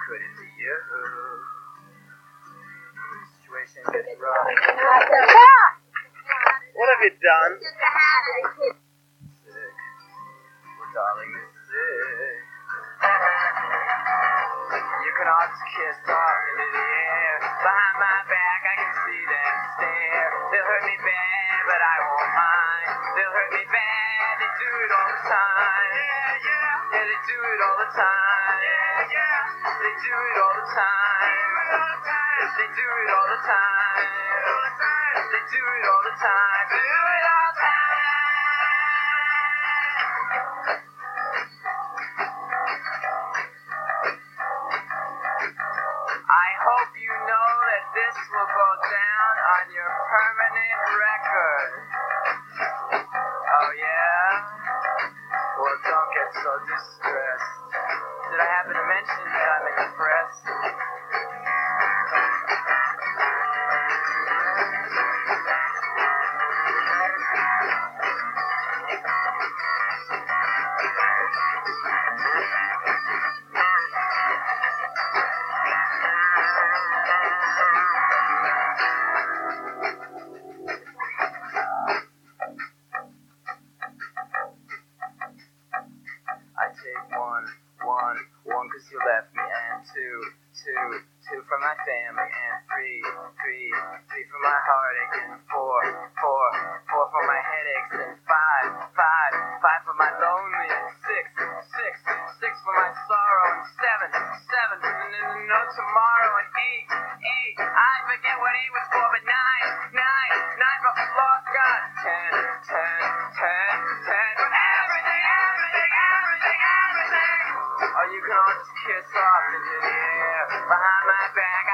could it be you? Situation gets rough. What have you done? Sick. Well, darling, is sick. You can all just kiss off into the air. Behind my back, I can see them stare. They'll hurt me bad, but I won't mind. They'll hurt me bad, they do it all the time. Yeah, they do it all the time. They do it all the time. They do it all the time. They do it all the time. Do it all the time. I hope you know that this will go down on your permanent record. Oh yeah? Well, don't get so distressed. Did I happen to mention that I'm in the press? I take one, cause you left me, and two from my family, and three from my heartache, and four from my headaches, and five from my loneliness, six from my sorrow, and seven from no tomorrow, and eight, I forget what eight was for, but nine from lost God, 10 from everything. Oh, you can all just kiss off into the air. Behind my back,